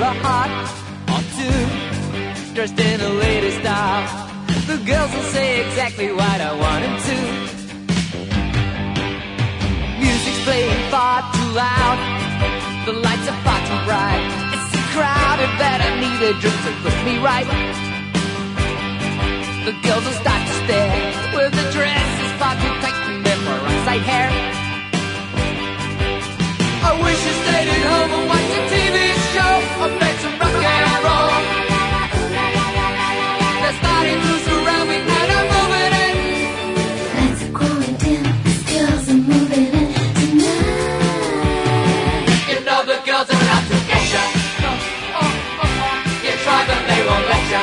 a heart or two, dressed in the latest style. The girls will say exactly what I want them to. Music's playing far too loud, the lights are far too bright. It's so crowded that I need a drink to put me right. The girls will start to stare, with the dresses far too tight and their peroxide hair. I wish I stayed at home and watched a TV show or played some rock and roll. They're starting to surround me and I'm moving in. Lights are going dim, the girls are moving in tonight. You know the girls are out to get ya. You try but they won't let ya.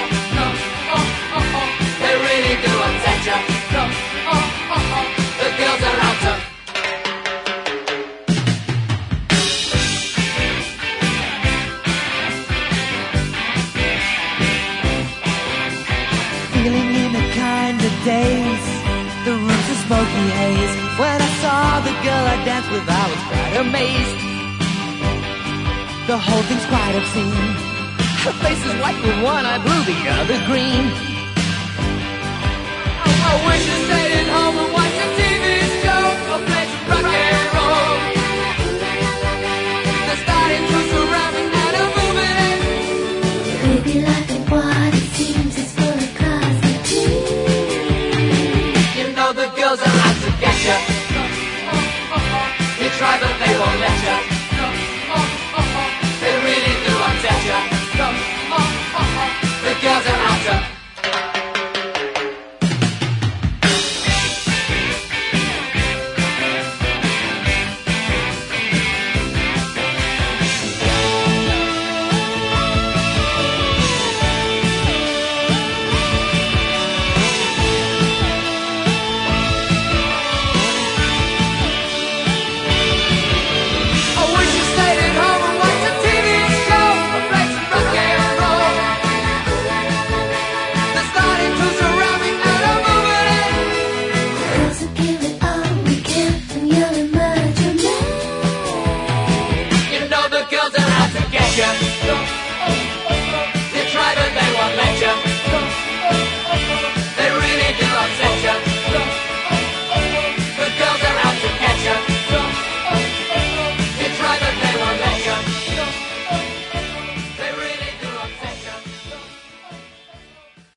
They really do upset ya. The girls are out to. Feeling in a kind of daze, the room's a smoky haze. When I saw the girl I danced with, I was quite amazed. The whole thing's quite obscene. Her face is white with one eye blue, the other green. I wish I stayed at